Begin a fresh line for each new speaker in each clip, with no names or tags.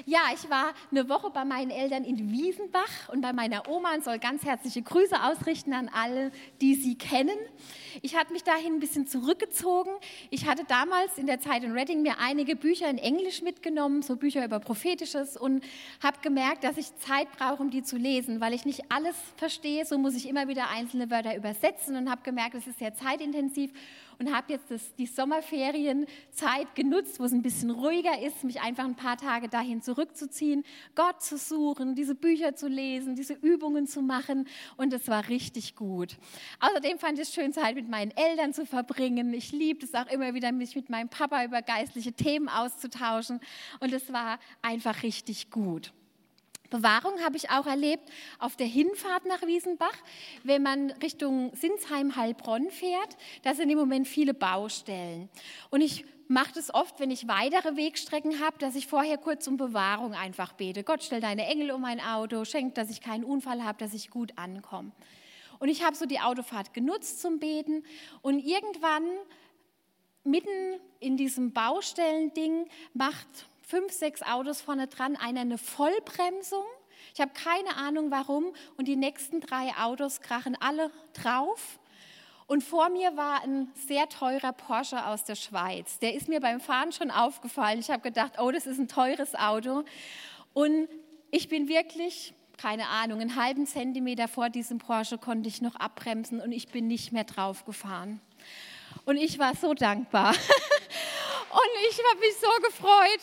Ja, ich war eine Woche bei meinen Eltern in Wiesenbach und bei meiner Oma und soll ganz herzliche Grüße ausrichten an alle, die sie kennen. Ich hatte mich dahin ein bisschen zurückgezogen. Ich hatte damals in der Zeit in Reading mir einige Bücher in Englisch mitgenommen, so Bücher über Prophetisches, und habe gemerkt, dass ich Zeit brauche, um die zu lesen, weil ich nicht alles verstehe. So muss ich immer wieder einzelne Wörter übersetzen und habe gemerkt, es ist sehr zeitintensiv. Und habe jetzt die Sommerferienzeit genutzt, wo es ein bisschen ruhiger ist, mich einfach ein paar Tage dahin zurückzuziehen, Gott zu suchen, diese Bücher zu lesen, diese Übungen zu machen, und es war richtig gut. Außerdem fand ich es schön, Zeit mit meinen Eltern zu verbringen. Ich liebte es auch immer wieder, mich mit meinem Papa über geistliche Themen auszutauschen, und es war einfach richtig gut. Bewahrung habe ich auch erlebt auf der Hinfahrt nach Wiesenbach, wenn man Richtung Sinsheim-Heilbronn fährt. Da sind im Moment viele Baustellen. Und ich mache das oft, wenn ich weitere Wegstrecken habe, dass ich vorher kurz um Bewahrung einfach bete. Gott, stell deine Engel um mein Auto, schenk, dass ich keinen Unfall habe, dass ich gut ankomme. Und ich habe so die Autofahrt genutzt zum Beten, und irgendwann mitten in diesem Baustellending macht 5, 6 Autos vorne dran einer eine Vollbremsung. Ich habe keine Ahnung warum, und die nächsten 3 Autos krachen alle drauf. Und vor mir war ein sehr teurer Porsche aus der Schweiz. Der ist mir beim Fahren schon aufgefallen. Ich habe gedacht, oh, das ist ein teures Auto. Und ich bin wirklich, keine Ahnung, einen halben Zentimeter vor diesem Porsche konnte ich noch abbremsen, und ich bin nicht mehr drauf gefahren. Und ich war so dankbar. Und ich habe mich so gefreut.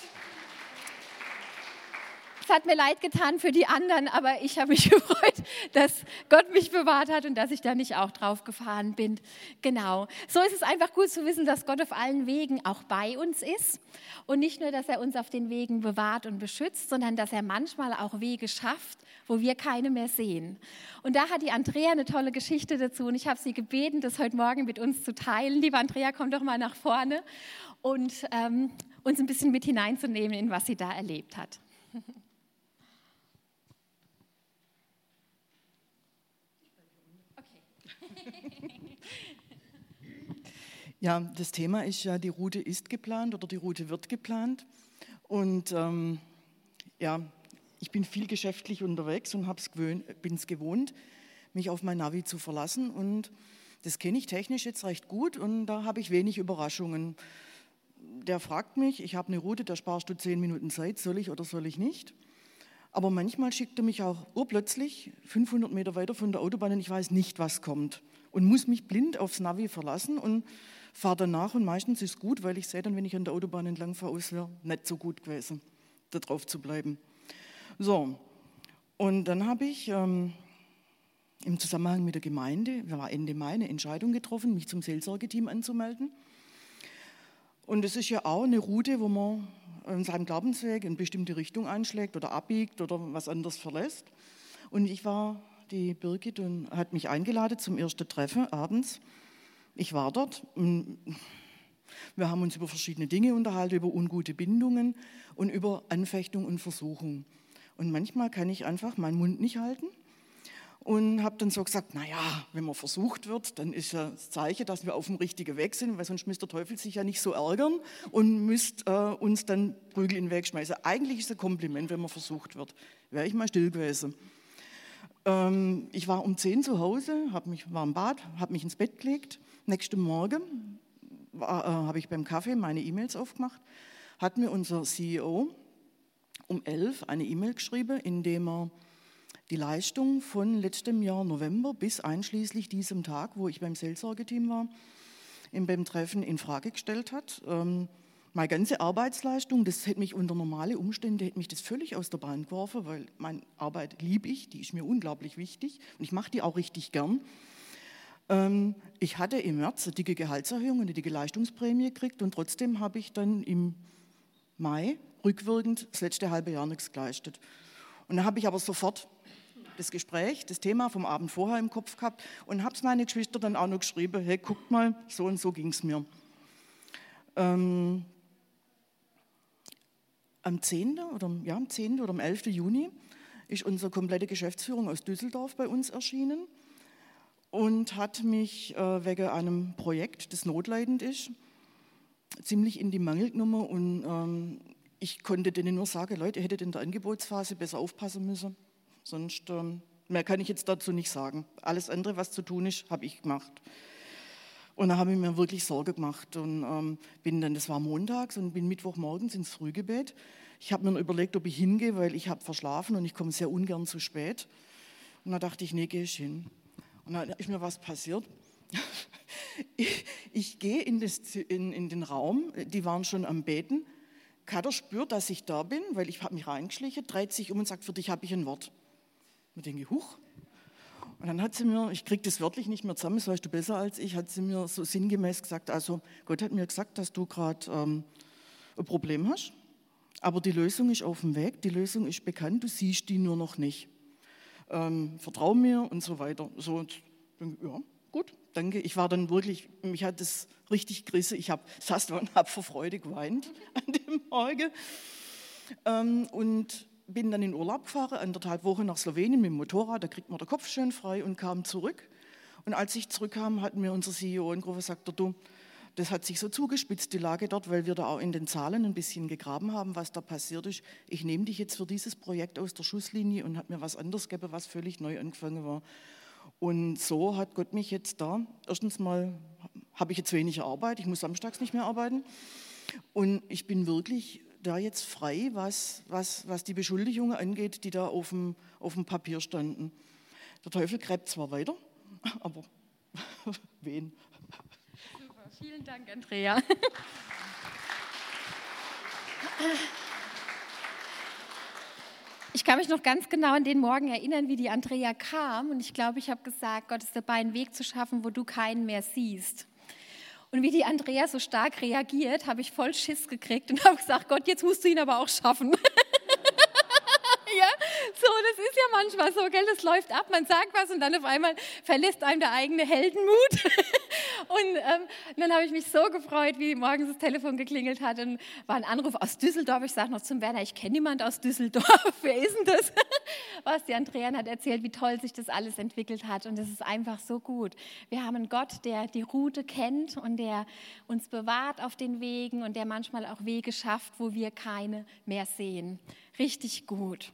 Es hat mir leid getan für die anderen, aber ich habe mich gefreut, dass Gott mich bewahrt hat und dass ich da nicht auch drauf gefahren bin. Genau. So ist es einfach gut zu wissen, dass Gott auf allen Wegen auch bei uns ist. Und nicht nur, dass er uns auf den Wegen bewahrt und beschützt, sondern dass er manchmal auch Wege schafft, wo wir keine mehr sehen. Und da hat die Andrea eine tolle Geschichte dazu, und ich habe sie gebeten, das heute Morgen mit uns zu teilen. Liebe Andrea, komm doch mal nach vorne und uns ein bisschen mit hineinzunehmen, in was sie da erlebt hat.
Ja, das Thema ist ja, die Route ist geplant oder die Route wird geplant. Und ja, ich bin viel geschäftlich unterwegs und bin es gewohnt, mich auf mein Navi zu verlassen. Und das kenne ich technisch jetzt recht gut, und da habe ich wenig Überraschungen. Der fragt mich, ich habe eine Route, da sparst du 10 Minuten Zeit, soll ich oder soll ich nicht? Aber manchmal schickt er mich auch urplötzlich 500 Meter weiter von der Autobahn, und ich weiß nicht, was kommt. Und muss mich blind aufs Navi verlassen und fahre danach, und meistens ist es gut, weil ich sehe dann, wenn ich an der Autobahn entlang fahre, es wäre nicht so gut gewesen, da drauf zu bleiben. So, und dann habe ich im Zusammenhang mit der Gemeinde, wir war Ende Mai, eine Entscheidung getroffen, mich zum Seelsorgeteam anzumelden. Und es ist ja auch eine Route, wo man in seinem Glaubensweg in bestimmte Richtung einschlägt oder abbiegt oder was anderes verlässt. Und die Birgit hat mich eingeladen zum ersten Treffen abends. Ich war dort. Wir haben uns über verschiedene Dinge unterhalten, über ungute Bindungen und über Anfechtung und Versuchung. Und manchmal kann ich einfach meinen Mund nicht halten und habe dann so gesagt, naja, wenn man versucht wird, dann ist ja das Zeichen, dass wir auf dem richtigen Weg sind, weil sonst müsste der Teufel sich ja nicht so ärgern und müsste uns dann Prügel in den Weg schmeißen. Eigentlich ist es ein Kompliment, wenn man versucht wird. Wäre ich mal still gewesen. Ich war um 10 zu Hause, war im Bad, habe mich ins Bett gelegt. Nächsten Morgen habe ich beim Kaffee meine E-Mails aufgemacht, hat mir unser CEO um 11 eine E-Mail geschrieben, in dem er die Leistung von letztem Jahr November bis einschließlich diesem Tag, wo ich beim Seelsorgeteam war, beim Treffen in Frage gestellt hat. Meine ganze Arbeitsleistung, das hätte mich unter normale Umstände, hätte mich das völlig aus der Bahn geworfen, weil meine Arbeit liebe ich, die ist mir unglaublich wichtig und ich mache die auch richtig gern. Ich hatte im März eine dicke Gehaltserhöhung und eine dicke Leistungsprämie gekriegt, und trotzdem habe ich dann im Mai rückwirkend das letzte halbe Jahr nichts geleistet. Und dann habe ich aber sofort das Thema vom Abend vorher im Kopf gehabt und habe es meine Geschwister dann auch noch geschrieben, hey, guckt mal, so und so ging es mir. Am 10. oder am 11. Juni ist unsere komplette Geschäftsführung aus Düsseldorf bei uns erschienen und hat mich wegen einem Projekt, das notleidend ist, ziemlich in die Mangel genommen. Und ich konnte denen nur sagen, Leute, ihr hättet in der Angebotsphase besser aufpassen müssen. Sonst, mehr kann ich jetzt dazu nicht sagen. Alles andere, was zu tun ist, habe ich gemacht. Und da habe ich mir wirklich Sorge gemacht und das war montags und bin Mittwochmorgens ins Frühgebet. Ich habe mir überlegt, ob ich hingehe, weil ich habe verschlafen und ich komme sehr ungern zu spät. Und da dachte ich, nee, gehe ich hin. Und dann ist mir was passiert. Ich gehe in den Raum, die waren schon am Beten. Kader spürt, dass ich da bin, weil ich habe mich reingeschlichen, dreht sich um und sagt, für dich habe ich ein Wort. Und ich denke, huch. Und dann hat sie mir, ich kriege das wörtlich nicht mehr zusammen, das weißt du besser als ich, hat sie mir so sinngemäß gesagt, also Gott hat mir gesagt, dass du gerade ein Problem hast, aber die Lösung ist auf dem Weg, die Lösung ist bekannt, du siehst die nur noch nicht. Vertrau mir und so weiter. So, und ja, gut, danke. Ich war dann wirklich, mich hat das richtig gerissen, ich saß da und habe vor Freude geweint an dem Morgen. Und bin dann in Urlaub gefahren, 1,5 Wochen nach Slowenien mit dem Motorrad, da kriegt man den Kopf schön frei und kam zurück. Und als ich zurückkam, hat mir unser CEO angerufen und gesagt, du, das hat sich so zugespitzt, die Lage dort, weil wir da auch in den Zahlen ein bisschen gegraben haben, was da passiert ist. Ich nehme dich jetzt für dieses Projekt aus der Schusslinie und habe mir was anderes gegeben, was völlig neu angefangen war. Und so hat Gott mich jetzt da, erstens mal habe ich jetzt weniger Arbeit, ich muss samstags nicht mehr arbeiten und ich bin wirklich da jetzt frei, was die Beschuldigungen angeht, die da auf dem Papier standen. Der Teufel gräbt zwar weiter, aber wen?
Super, vielen Dank, Andrea. Ich kann mich noch ganz genau an den Morgen erinnern, wie die Andrea kam und ich glaube, ich habe gesagt, Gott ist dabei, einen Weg zu schaffen, wo du keinen mehr siehst. Und wie die Andrea so stark reagiert, habe ich voll Schiss gekriegt und habe gesagt, Gott, jetzt musst du ihn aber auch schaffen. Ja, so, das ist ja manchmal so, gell, das läuft ab, man sagt was und dann auf einmal verlässt einem der eigene Heldenmut. Und dann habe ich mich so gefreut, wie morgens das Telefon geklingelt hat und war ein Anruf aus Düsseldorf. Ich sage noch zum Werner, ich kenne niemanden aus Düsseldorf, wer ist denn das? Was die Andrea hat erzählt, wie toll sich das alles entwickelt hat und das ist einfach so gut. Wir haben einen Gott, der die Route kennt und der uns bewahrt auf den Wegen und der manchmal auch Wege schafft, wo wir keine mehr sehen. Richtig gut.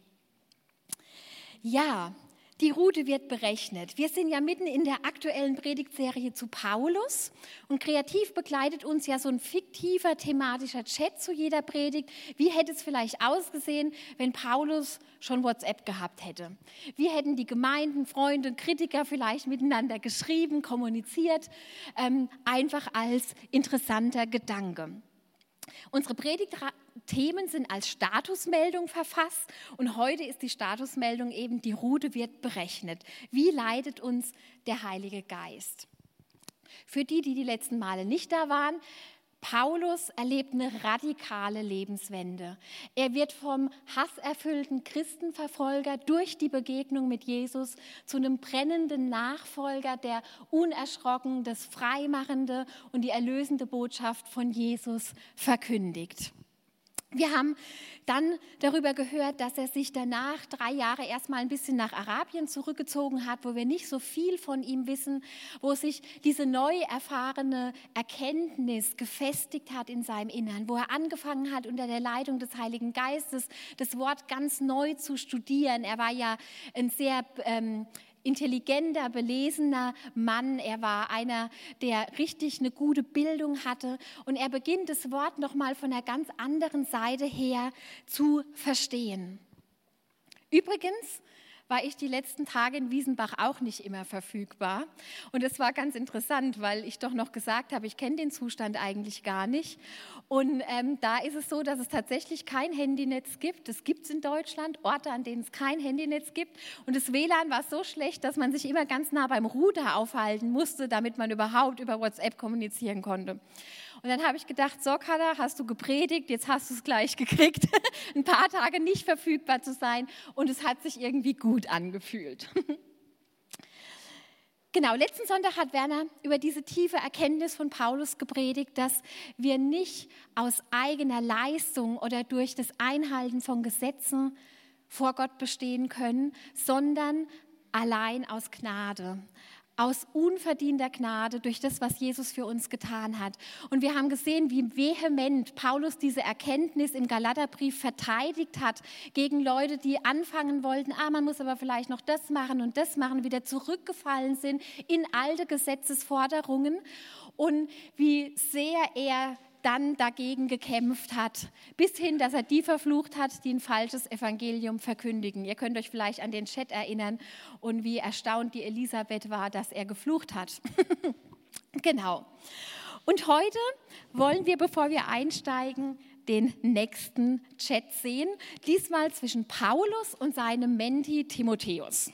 Ja, die Route wird berechnet. Wir sind ja mitten in der aktuellen Predigtserie zu Paulus und kreativ begleitet uns ja so ein fiktiver thematischer Chat zu jeder Predigt. Wie hätte es vielleicht ausgesehen, wenn Paulus schon WhatsApp gehabt hätte? Wie hätten die Gemeinden, Freunde, Kritiker vielleicht miteinander geschrieben, kommuniziert? Einfach als interessanter Gedanke. Unsere Predigtthemen sind als Statusmeldung verfasst und heute ist die Statusmeldung eben, die Route wird berechnet. Wie leitet uns der Heilige Geist? Für die letzten Male nicht da waren, Paulus erlebt eine radikale Lebenswende. Er wird vom hasserfüllten Christenverfolger durch die Begegnung mit Jesus zu einem brennenden Nachfolger, der unerschrocken das Freimachende und die erlösende Botschaft von Jesus verkündigt. Wir haben dann darüber gehört, dass er sich danach 3 Jahre erstmal ein bisschen nach Arabien zurückgezogen hat, wo wir nicht so viel von ihm wissen, wo sich diese neu erfahrene Erkenntnis gefestigt hat in seinem Innern, wo er angefangen hat, unter der Leitung des Heiligen Geistes das Wort ganz neu zu studieren. Er war ja ein sehr intelligenter, belesener Mann. Er war einer, der richtig eine gute Bildung hatte. Und er beginnt das Wort nochmal von einer ganz anderen Seite her zu verstehen. Übrigens war ich die letzten Tage in Wiesenbach auch nicht immer verfügbar. Und es war ganz interessant, weil ich doch noch gesagt habe, ich kenne den Zustand eigentlich gar nicht. Und da ist es so, dass es tatsächlich kein Handynetz gibt. Es gibt es in Deutschland, Orte, an denen es kein Handynetz gibt. Und das WLAN war so schlecht, dass man sich immer ganz nah beim Router aufhalten musste, damit man überhaupt über WhatsApp kommunizieren konnte. Und dann habe ich gedacht, so Kader, hast du gepredigt, jetzt hast du es gleich gekriegt, ein paar Tage nicht verfügbar zu sein und es hat sich irgendwie gut angefühlt. Genau, letzten Sonntag hat Werner über diese tiefe Erkenntnis von Paulus gepredigt, dass wir nicht aus eigener Leistung oder durch das Einhalten von Gesetzen vor Gott bestehen können, sondern allein aus Gnade. aus unverdienter Gnade durch das, was Jesus für uns getan hat. Und wir haben gesehen, wie vehement Paulus diese Erkenntnis im Galaterbrief verteidigt hat gegen Leute, die anfangen wollten, man muss aber vielleicht noch das machen und das machen, wieder zurückgefallen sind in alte Gesetzesforderungen und wie sehr er dann dagegen gekämpft hat, bis hin, dass er die verflucht hat, die ein falsches Evangelium verkündigen. Ihr könnt euch vielleicht an den Chat erinnern und wie erstaunt die Elisabeth war, dass er geflucht hat. Genau. Und heute wollen wir, bevor wir einsteigen, den nächsten Chat sehen, diesmal zwischen Paulus und seinem Menti Timotheus.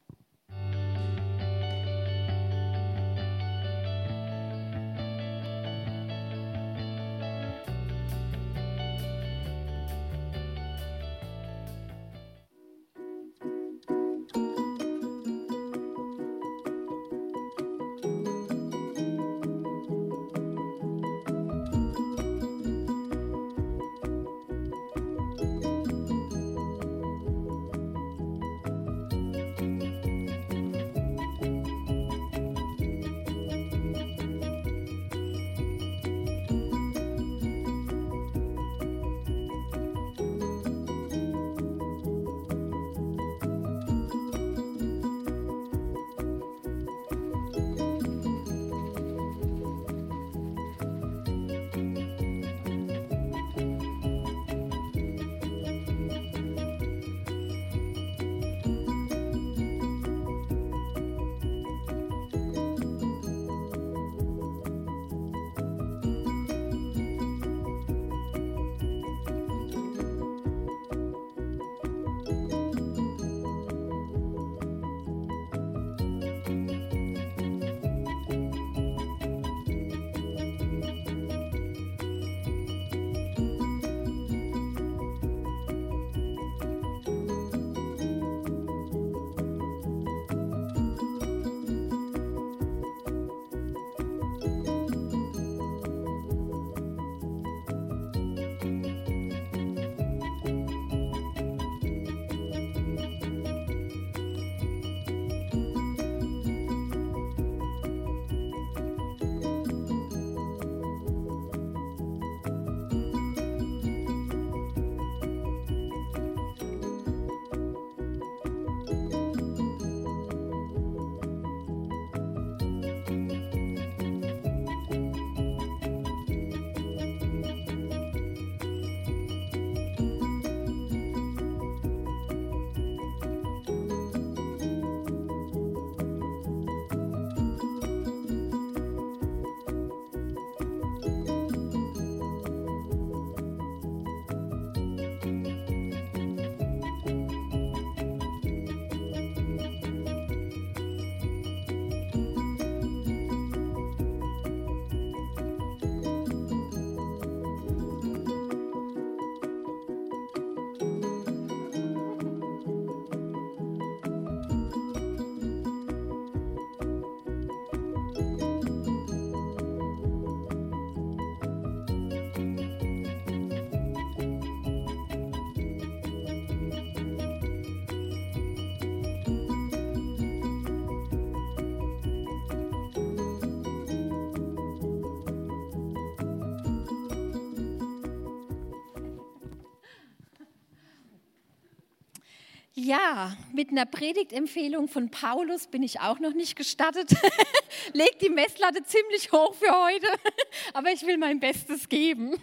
Ja, mit einer Predigtempfehlung von Paulus bin ich auch noch nicht gestattet. Legt die Messlatte ziemlich hoch für heute, aber ich will mein Bestes geben.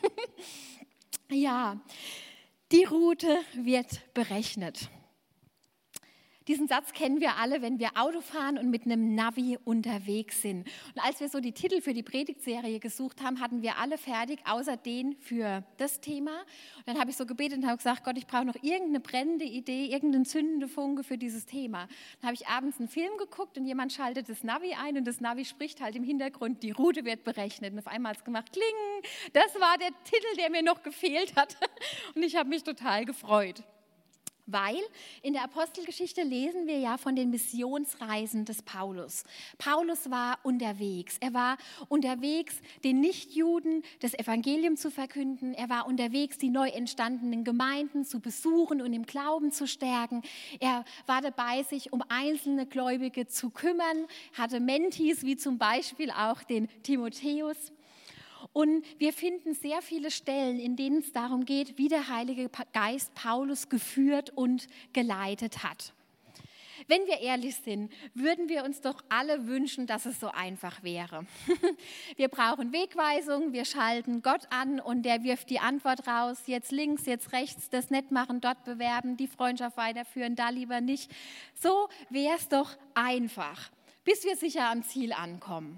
Ja, die Route wird berechnet. Diesen Satz kennen wir alle, wenn wir Auto fahren und mit einem Navi unterwegs sind. Und als wir so die Titel für die Predigtserie gesucht haben, hatten wir alle fertig, außer den für das Thema. Und dann habe ich so gebetet und habe gesagt, Gott, ich brauche noch irgendeine brennende Idee, irgendeinen zündenden Funke für dieses Thema. Dann habe ich abends einen Film geguckt und jemand schaltet das Navi ein und das Navi spricht halt im Hintergrund, die Route wird berechnet. Und auf einmal hat es gemacht, kling, das war der Titel, der mir noch gefehlt hat. Und ich habe mich total gefreut. Weil in der Apostelgeschichte lesen wir ja von den Missionsreisen des Paulus. Paulus war unterwegs. Er war unterwegs, den Nichtjuden das Evangelium zu verkünden. Er war unterwegs, die neu entstandenen Gemeinden zu besuchen und im Glauben zu stärken. Er war dabei, sich um einzelne Gläubige zu kümmern, hatte Mentis, wie zum Beispiel auch den Timotheus. Und wir finden sehr viele Stellen, in denen es darum geht, wie der Heilige Geist Paulus geführt und geleitet hat. Wenn wir ehrlich sind, würden wir uns doch alle wünschen, dass es so einfach wäre. Wir brauchen Wegweisung, wir schalten Gott an und der wirft die Antwort raus, jetzt links, jetzt rechts, das nicht machen, dort bewerben, die Freundschaft weiterführen, da lieber nicht. So wäre es doch einfach, bis wir sicher am Ziel ankommen.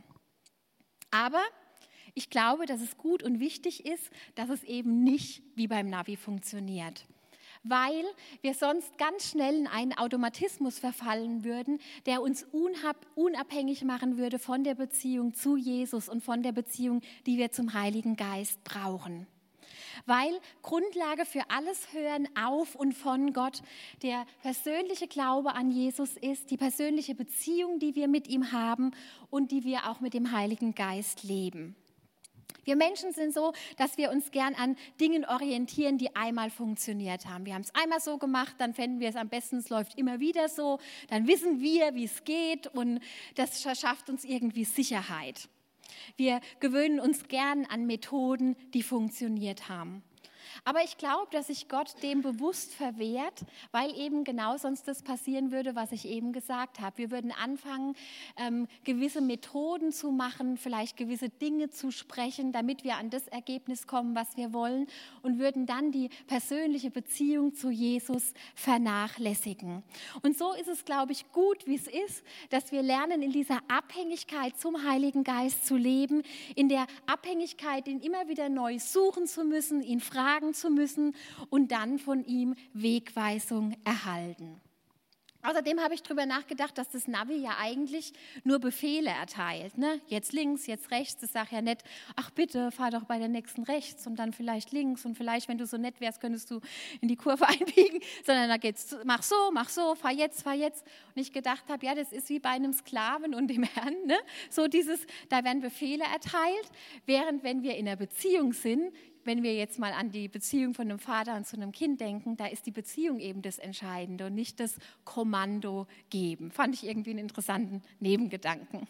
Aber ich glaube, dass es gut und wichtig ist, dass es eben nicht wie beim Navi funktioniert, weil wir sonst ganz schnell in einen Automatismus verfallen würden, der uns unabhängig machen würde von der Beziehung zu Jesus und von der Beziehung, die wir zum Heiligen Geist brauchen. Weil Grundlage für alles Hören auf und von Gott der persönliche Glaube an Jesus ist, die persönliche Beziehung, die wir mit ihm haben und die wir auch mit dem Heiligen Geist leben. Wir Menschen sind so, dass wir uns gern an Dingen orientieren, die einmal funktioniert haben. Wir haben es einmal so gemacht, dann fänden wir es am besten, es läuft immer wieder so. Dann wissen wir, wie es geht und das verschafft uns irgendwie Sicherheit. Wir gewöhnen uns gern an Methoden, die funktioniert haben. Aber ich glaube, dass sich Gott dem bewusst verwehrt, weil eben genau sonst das passieren würde, was ich eben gesagt habe. Wir würden anfangen, gewisse Methoden zu machen, vielleicht gewisse Dinge zu sprechen, damit wir an das Ergebnis kommen, was wir wollen und würden dann die persönliche Beziehung zu Jesus vernachlässigen. Und so ist es, glaube ich, gut, wie es ist, dass wir lernen, in dieser Abhängigkeit zum Heiligen Geist zu leben, in der Abhängigkeit, ihn immer wieder neu suchen zu müssen, ihn fragen zu müssen und dann von ihm Wegweisung erhalten. Außerdem habe ich darüber nachgedacht, dass das Navi ja eigentlich nur Befehle erteilt. Ne? Jetzt links, jetzt rechts. Das sagt ja nicht, ach bitte, fahr doch bei der nächsten rechts und dann vielleicht links und vielleicht, wenn du so nett wärst, könntest du in die Kurve einbiegen. Sondern da geht's, mach so, fahr jetzt. Und ich gedacht habe, ja, das ist wie bei einem Sklaven und dem Herrn. Ne? So dieses, da werden Befehle erteilt, während wenn wir in einer Beziehung sind, wenn wir jetzt mal an die Beziehung von einem Vater und zu einem Kind denken, da ist die Beziehung eben das Entscheidende und nicht das Kommando geben. Fand ich irgendwie einen interessanten Nebengedanken.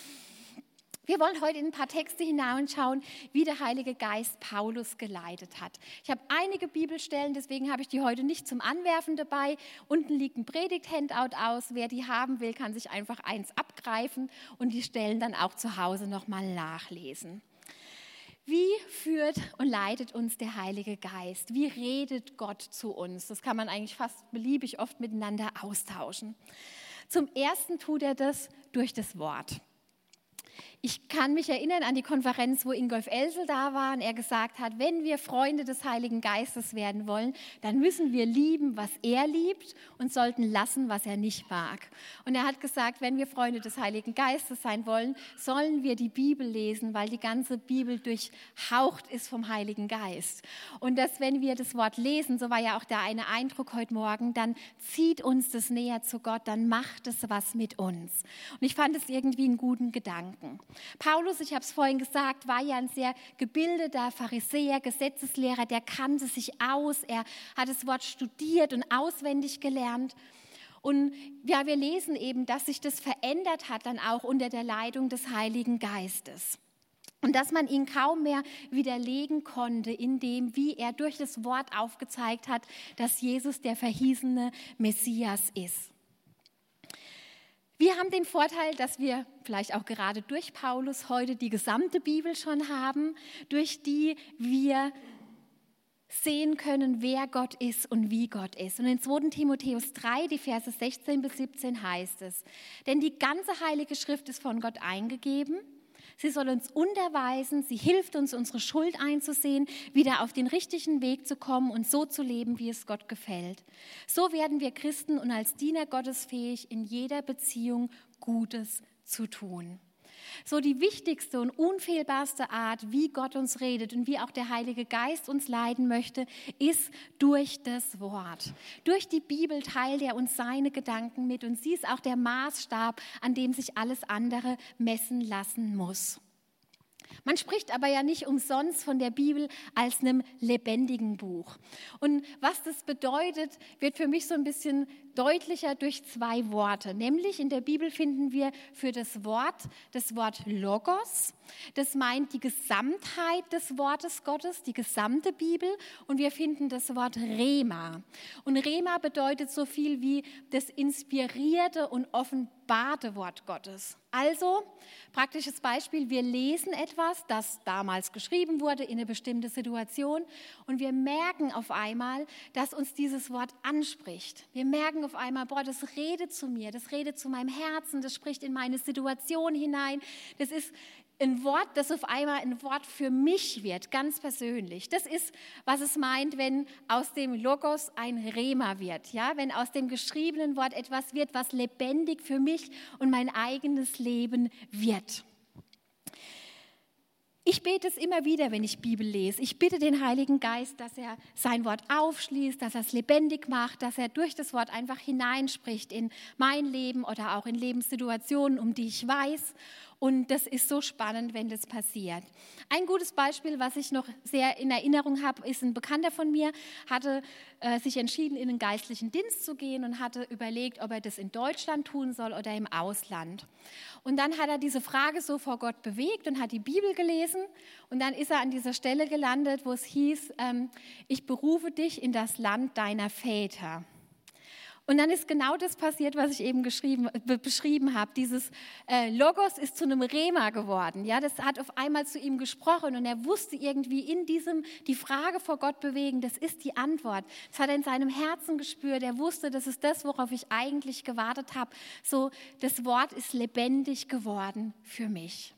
Wir wollen heute in ein paar Texte hineinschauen, wie der Heilige Geist Paulus geleitet hat. Ich habe einige Bibelstellen, deswegen habe ich die heute nicht zum Anwerfen dabei. Unten liegt ein Predigt-Handout aus. Wer die haben will, kann sich einfach eins abgreifen und die Stellen dann auch zu Hause nochmal nachlesen. Wie führt und leitet uns der Heilige Geist? Wie redet Gott zu uns? Das kann man eigentlich fast beliebig oft miteinander austauschen. Zum Ersten tut er das durch das Wort. Ich kann mich erinnern an die Konferenz, wo Ingolf Elsel da war und er gesagt hat, wenn wir Freunde des Heiligen Geistes werden wollen, dann müssen wir lieben, was er liebt und sollten lassen, was er nicht mag. Und er hat gesagt, wenn wir Freunde des Heiligen Geistes sein wollen, sollen wir die Bibel lesen, weil die ganze Bibel durchhaucht ist vom Heiligen Geist. Und dass wenn wir das Wort lesen, so war ja auch der eine Eindruck heute Morgen, dann zieht uns das näher zu Gott, dann macht es was mit uns. Und ich fand es irgendwie einen guten Gedanken. Paulus, ich habe es vorhin gesagt, war ja ein sehr gebildeter Pharisäer, Gesetzeslehrer, der kannte sich aus, er hat das Wort studiert und auswendig gelernt. Und ja, wir lesen eben, dass sich das verändert hat dann auch unter der Leitung des Heiligen Geistes. Und dass man ihn kaum mehr widerlegen konnte in dem, wie er durch das Wort aufgezeigt hat, dass Jesus der verheißene Messias ist. Wir haben den Vorteil, dass wir vielleicht auch gerade durch Paulus heute die gesamte Bibel schon haben, durch die wir sehen können, wer Gott ist und wie Gott ist. Und in 2. Timotheus 3, die Verse 16 bis 17 heißt es, denn die ganze Heilige Schrift ist von Gott eingegeben. Sie soll uns unterweisen, sie hilft uns, unsere Schuld einzusehen, wieder auf den richtigen Weg zu kommen und so zu leben, wie es Gott gefällt. So werden wir Christen und als Diener Gottes fähig, in jeder Beziehung Gutes zu tun. So die wichtigste und unfehlbarste Art, wie Gott uns redet und wie auch der Heilige Geist uns leiten möchte, ist durch das Wort. Durch die Bibel teilt er uns seine Gedanken mit und sie ist auch der Maßstab, an dem sich alles andere messen lassen muss. Man spricht aber ja nicht umsonst von der Bibel als einem lebendigen Buch. Und was das bedeutet, wird für mich so ein bisschen deutlicher durch zwei Worte. Nämlich in der Bibel finden wir für das Wort Logos. Das meint die Gesamtheit des Wortes Gottes, die gesamte Bibel. Und wir finden das Wort Rema. Und Rema bedeutet so viel wie das inspirierte und offenbarte Wort Gottes. Also, praktisches Beispiel, wir lesen etwas, das damals geschrieben wurde in eine bestimmte Situation und wir merken auf einmal, dass uns dieses Wort anspricht. Wir merken auf einmal, boah, das redet zu mir, das redet zu meinem Herzen, das spricht in meine Situation hinein. Das ist ein Wort, das auf einmal ein Wort für mich wird, ganz persönlich. Das ist, was es meint, wenn aus dem Logos ein Rema wird. Ja? Wenn aus dem geschriebenen Wort etwas wird, was lebendig für mich und mein eigenes Leben wird. Ich bete es immer wieder, wenn ich Bibel lese. Ich bitte den Heiligen Geist, dass er sein Wort aufschließt, dass er es lebendig macht, dass er durch das Wort einfach hineinspricht in mein Leben oder auch in Lebenssituationen, um die ich weiß. Und das ist so spannend, wenn das passiert. Ein gutes Beispiel, was ich noch sehr in Erinnerung habe, ist ein Bekannter von mir, hatte sich entschieden, in den geistlichen Dienst zu gehen und hatte überlegt, ob er das in Deutschland tun soll oder im Ausland. Und dann hat er diese Frage so vor Gott bewegt und hat die Bibel gelesen. Und dann ist er an dieser Stelle gelandet, wo es hieß, ich berufe dich in das Land deiner Väter. Und dann ist genau das passiert, was ich eben beschrieben habe. Dieses Logos ist zu einem Rema geworden. Ja, das hat auf einmal zu ihm gesprochen und er wusste irgendwie in diesem, die Frage vor Gott bewegen, das ist die Antwort. Das hat er in seinem Herzen gespürt. Er wusste, das ist das, worauf ich eigentlich gewartet habe. So, das Wort ist lebendig geworden für mich.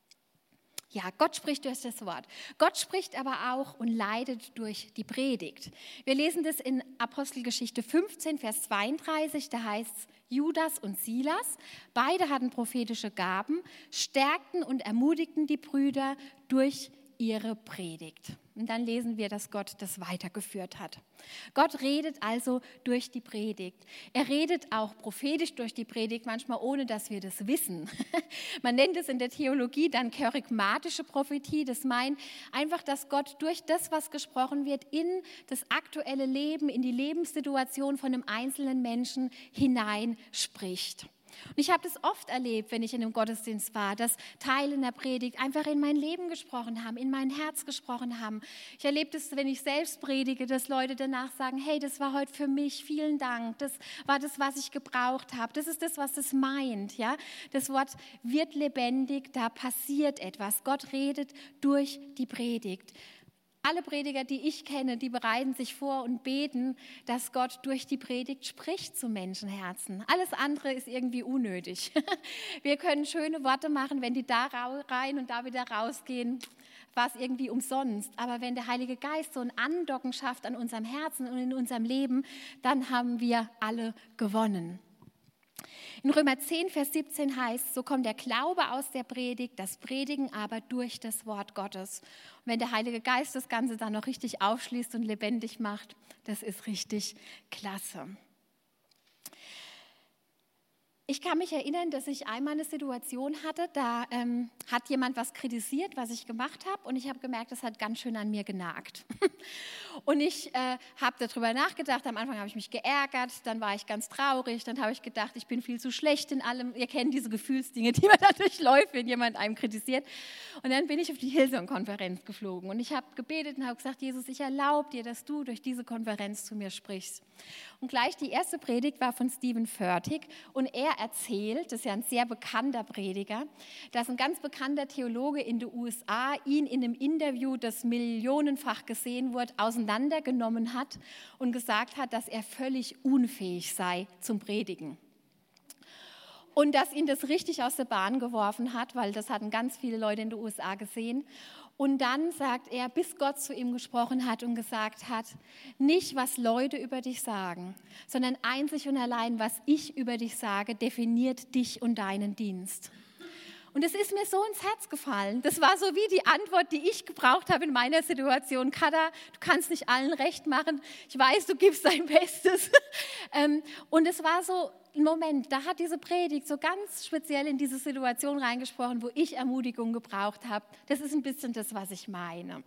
Ja, Gott spricht durch das Wort. Gott spricht aber auch und leitet durch die Predigt. Wir lesen das in Apostelgeschichte 15, Vers 32, da heißt es, Judas und Silas, beide hatten prophetische Gaben, stärkten und ermutigten die Brüder durch ihre Predigt. Und dann lesen wir, dass Gott das weitergeführt hat. Gott redet also durch die Predigt. Er redet auch prophetisch durch die Predigt, manchmal ohne, dass wir das wissen. Man nennt es in der Theologie dann kerygmatische Prophetie. Das meint einfach, dass Gott durch das, was gesprochen wird, in das aktuelle Leben, in die Lebenssituation von einem einzelnen Menschen hinein spricht. Und ich habe das oft erlebt, wenn ich in einem Gottesdienst war, dass Teile in der Predigt einfach in mein Leben gesprochen haben, in mein Herz gesprochen haben. Ich erlebe das, wenn ich selbst predige, dass Leute danach sagen, hey, das war heute für mich, vielen Dank, das war das, was ich gebraucht habe, das ist das, was es meint. Ja? Das Wort wird lebendig, da passiert etwas. Gott redet durch die Predigt. Alle Prediger, die ich kenne, die bereiten sich vor und beten, dass Gott durch die Predigt spricht zu Menschenherzen. Alles andere ist irgendwie unnötig. Wir können schöne Worte machen, wenn die da rein und da wieder rausgehen, war es irgendwie umsonst. Aber wenn der Heilige Geist so ein Andocken schafft an unserem Herzen und in unserem Leben, dann haben wir alle gewonnen. In Römer 10, Vers 17 heißt, so kommt der Glaube aus der Predigt, das Predigen aber durch das Wort Gottes. Und wenn der Heilige Geist das Ganze dann noch richtig aufschließt und lebendig macht, das ist richtig klasse. Ich kann mich erinnern, dass ich einmal eine Situation hatte, da hat jemand was kritisiert, was ich gemacht habe und ich habe gemerkt, das hat ganz schön an mir genagt. Und ich habe darüber nachgedacht, am Anfang habe ich mich geärgert, dann war ich ganz traurig, dann habe ich gedacht, ich bin viel zu schlecht in allem. Ihr kennt diese Gefühlsdinge, die man da durchläuft, wenn jemand einem kritisiert. Und dann bin ich auf die Hillsong-Konferenz geflogen und ich habe gebetet und habe gesagt, Jesus, ich erlaube dir, dass du durch diese Konferenz zu mir sprichst. Und gleich die erste Predigt war von Steven Furtick und er erzählt, das ist ja ein sehr bekannter Prediger, dass ein ganz bekannter Theologe in den USA ihn in einem Interview, das millionenfach gesehen wurde, auseinandergenommen hat und gesagt hat, dass er völlig unfähig sei zum Predigen. Und dass ihn das richtig aus der Bahn geworfen hat, weil das hatten ganz viele Leute in den USA gesehen. Und dann sagt er, bis Gott zu ihm gesprochen hat und gesagt hat, nicht was Leute über dich sagen, sondern einzig und allein, was ich über dich sage, definiert dich und deinen Dienst. Und es ist mir so ins Herz gefallen. Das war so wie die Antwort, die ich gebraucht habe in meiner Situation. Kada, du kannst nicht allen recht machen. Ich weiß, du gibst dein Bestes. Und es war so ein Moment, da hat diese Predigt so ganz speziell in diese Situation reingesprochen, wo ich Ermutigung gebraucht habe. Das ist ein bisschen das, was ich meine.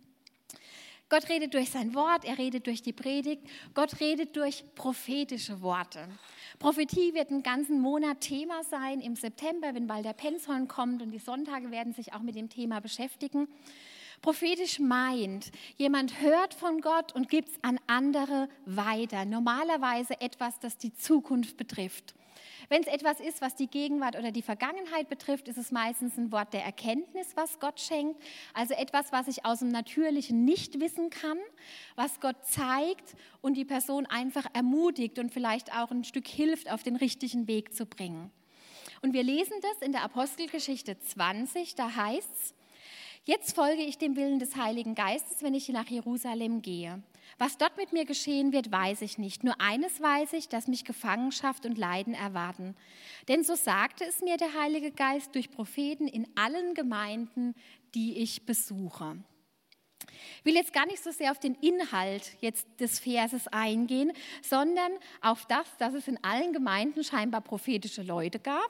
Gott redet durch sein Wort, er redet durch die Predigt, Gott redet durch prophetische Worte. Prophetie wird einen ganzen Monat Thema sein im September, wenn bald der Penshorn kommt und die Sonntage werden sich auch mit dem Thema beschäftigen. Prophetisch meint, jemand hört von Gott und gibt es an andere weiter. Normalerweise etwas, das die Zukunft betrifft. Wenn es etwas ist, was die Gegenwart oder die Vergangenheit betrifft, ist es meistens ein Wort der Erkenntnis, was Gott schenkt. Also etwas, was ich aus dem Natürlichen nicht wissen kann, was Gott zeigt und die Person einfach ermutigt und vielleicht auch ein Stück hilft, auf den richtigen Weg zu bringen. Und wir lesen das in der Apostelgeschichte 20, da heißt es: Jetzt folge ich dem Willen des Heiligen Geistes, wenn ich nach Jerusalem gehe. Was dort mit mir geschehen wird, weiß ich nicht. Nur eines weiß ich, dass mich Gefangenschaft und Leiden erwarten. Denn so sagte es mir der Heilige Geist durch Propheten in allen Gemeinden, die ich besuche. Ich will jetzt gar nicht so sehr auf den Inhalt jetzt des Verses eingehen, sondern auf das, dass es in allen Gemeinden scheinbar prophetische Leute gab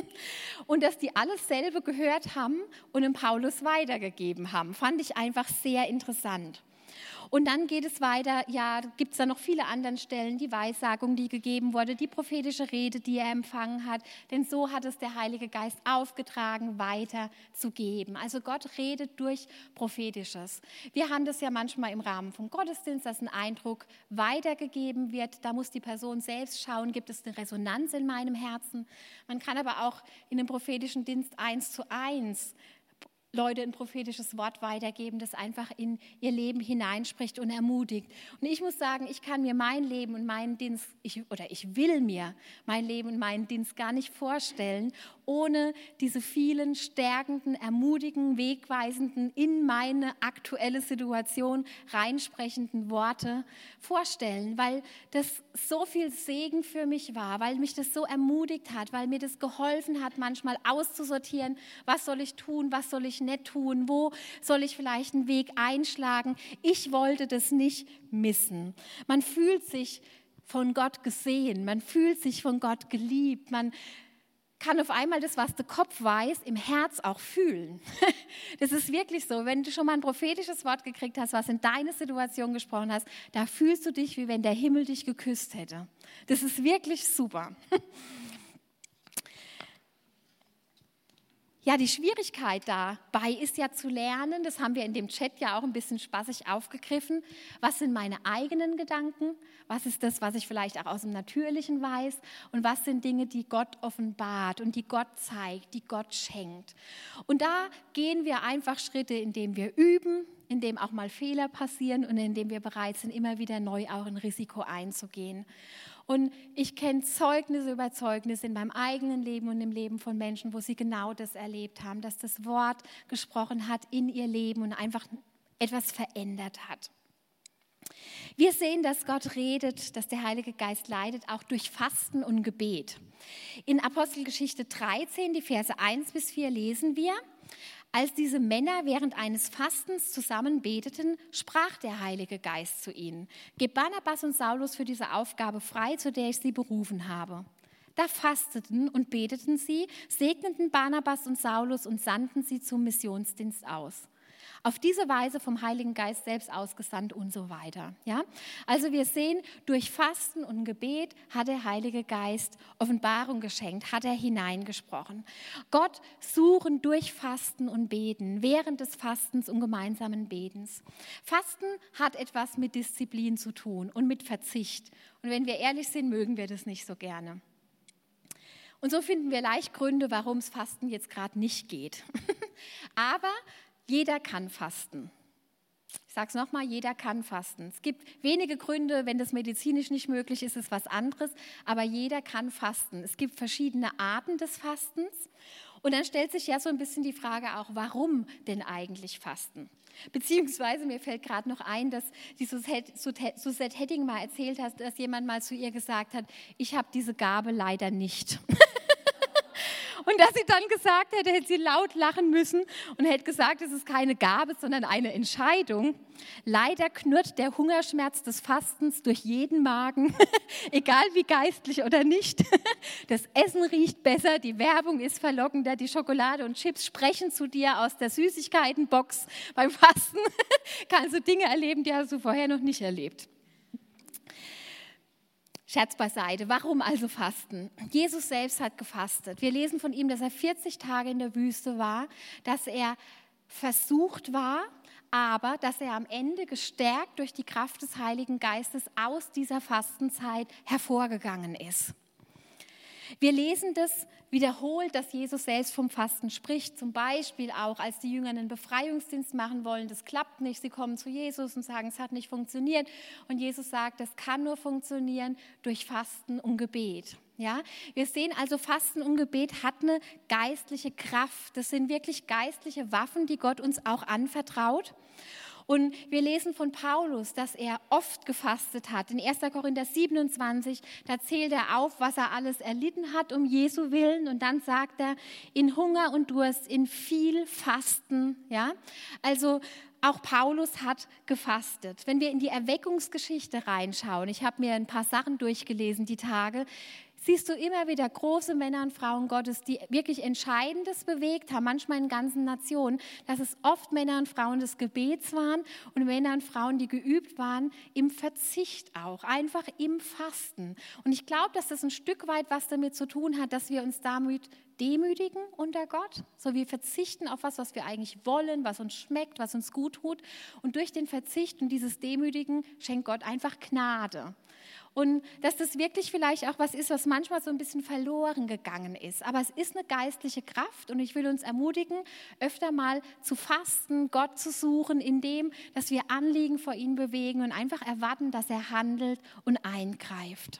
und dass die alles selber gehört haben und dem Paulus weitergegeben haben. Fand ich einfach sehr interessant. Und dann geht es weiter, ja, gibt es da noch viele andere Stellen, die Weissagung, die gegeben wurde, die prophetische Rede, die er empfangen hat. Denn so hat es der Heilige Geist aufgetragen, weiterzugeben. Also Gott redet durch Prophetisches. Wir haben das ja manchmal im Rahmen vom Gottesdienst, dass ein Eindruck weitergegeben wird. Da muss die Person selbst schauen, gibt es eine Resonanz in meinem Herzen. Man kann aber auch in dem prophetischen Dienst 1:1 Leute ein prophetisches Wort weitergeben, das einfach in ihr Leben hineinspricht und ermutigt. Und ich muss sagen, ich kann mir mein Leben und meinen Dienst, ich will mir mein Leben und meinen Dienst gar nicht vorstellen, ohne diese vielen stärkenden, ermutigenden, wegweisenden, in meine aktuelle Situation reinsprechenden Worte vorstellen, weil das so viel Segen für mich war, weil mich das so ermutigt hat, weil mir das geholfen hat, manchmal auszusortieren, was soll ich tun, was soll ich nicht tun, wo soll ich vielleicht einen Weg einschlagen. Ich wollte das nicht missen. Man fühlt sich von Gott gesehen, man fühlt sich von Gott geliebt, man kann auf einmal das, was der Kopf weiß, im Herz auch fühlen. Das ist wirklich so. Wenn du schon mal ein prophetisches Wort gekriegt hast, was in deine Situation gesprochen hast, da fühlst du dich, wie wenn der Himmel dich geküsst hätte. Das ist wirklich super. Ja, die Schwierigkeit dabei ist ja zu lernen, das haben wir in dem Chat ja auch ein bisschen spaßig aufgegriffen, was sind meine eigenen Gedanken, was ist das, was ich vielleicht auch aus dem Natürlichen weiß und was sind Dinge, die Gott offenbart und die Gott zeigt, die Gott schenkt. Und da gehen wir einfach Schritte, indem wir üben, indem auch mal Fehler passieren und indem wir bereit sind, immer wieder neu auch ein Risiko einzugehen. Und ich kenne Zeugnisse über Zeugnisse in meinem eigenen Leben und im Leben von Menschen, wo sie genau das erlebt haben, dass das Wort gesprochen hat in ihr Leben und einfach etwas verändert hat. Wir sehen, dass Gott redet, dass der Heilige Geist leitet, auch durch Fasten und Gebet. In Apostelgeschichte 13, die Verse 1-4 lesen wir: Als diese Männer während eines Fastens zusammen beteten, sprach der Heilige Geist zu ihnen: Gebt Barnabas und Saulus für diese Aufgabe frei, zu der ich sie berufen habe. Da fasteten und beteten sie, segneten Barnabas und Saulus und sandten sie zum Missionsdienst aus. Auf diese Weise vom Heiligen Geist selbst ausgesandt und so weiter. Ja? Also wir sehen, durch Fasten und Gebet hat der Heilige Geist Offenbarung geschenkt, hat er hineingesprochen. Gott suchen durch Fasten und Beten, während des Fastens und gemeinsamen Betens. Fasten hat etwas mit Disziplin zu tun und mit Verzicht. Und wenn wir ehrlich sind, mögen wir das nicht so gerne. Und so finden wir leicht Gründe, warum es Fasten jetzt gerade nicht geht. Aber jeder kann fasten. Ich sage es nochmal, jeder kann fasten. Es gibt wenige Gründe, wenn das medizinisch nicht möglich ist, ist es was anderes, aber jeder kann fasten. Es gibt verschiedene Arten des Fastens und dann stellt sich ja so ein bisschen die Frage auch, warum denn eigentlich fasten? Beziehungsweise mir fällt gerade noch ein, dass die Suzette Hedding mal erzählt hat, dass jemand mal zu ihr gesagt hat, ich habe diese Gabe leider nicht. Und dass sie dann gesagt hätte, hätte sie laut lachen müssen und hätte gesagt, es ist keine Gabe, sondern eine Entscheidung. Leider knurrt der Hungerschmerz des Fastens durch jeden Magen, egal wie geistlich oder nicht. Das Essen riecht besser, die Werbung ist verlockender, die Schokolade und Chips sprechen zu dir aus der Süßigkeitenbox. Beim Fasten kannst du Dinge erleben, die hast du vorher noch nicht erlebt. Scherz beiseite, warum also fasten? Jesus selbst hat gefastet. Wir lesen von ihm, dass er 40 Tage in der Wüste war, dass er versucht war, aber dass er am Ende gestärkt durch die Kraft des Heiligen Geistes aus dieser Fastenzeit hervorgegangen ist. Wir lesen das wiederholt, dass Jesus selbst vom Fasten spricht, zum Beispiel auch, als die Jünger einen Befreiungsdienst machen wollen, das klappt nicht, sie kommen zu Jesus und sagen, es hat nicht funktioniert und Jesus sagt, das kann nur funktionieren durch Fasten und Gebet. Ja? Wir sehen also, Fasten und Gebet hat eine geistliche Kraft, das sind wirklich geistliche Waffen, die Gott uns auch anvertraut. Und wir lesen von Paulus, dass er oft gefastet hat. In 1. Korinther 27, da zählt er auf, was er alles erlitten hat um Jesu Willen. Und dann sagt er, in Hunger und Durst, in viel Fasten. Ja? Also auch Paulus hat gefastet. Wenn wir in die Erweckungsgeschichte reinschauen, ich habe mir ein paar Sachen durchgelesen die Tage, siehst du immer wieder große Männer und Frauen Gottes, die wirklich Entscheidendes bewegt haben, manchmal in ganzen Nationen, dass es oft Männer und Frauen des Gebets waren und Männer und Frauen, die geübt waren im Verzicht auch, einfach im Fasten. Und ich glaube, dass das ein Stück weit was damit zu tun hat, dass wir uns damit demütigen unter Gott, so wir verzichten auf was wir eigentlich wollen, was uns schmeckt, was uns gut tut. Und durch den Verzicht und dieses Demütigen schenkt Gott einfach Gnade. Und dass das wirklich vielleicht auch was ist, was manchmal so ein bisschen verloren gegangen ist. Aber es ist eine geistliche Kraft und ich will uns ermutigen, öfter mal zu fasten, Gott zu suchen, indem, dass wir Anliegen vor ihm bewegen und einfach erwarten, dass er handelt und eingreift.